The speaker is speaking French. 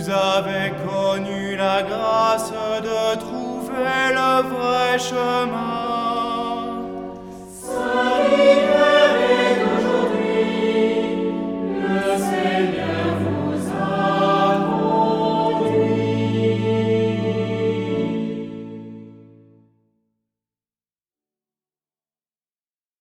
vous avez connu la grâce de trouver le vrai chemin. Salut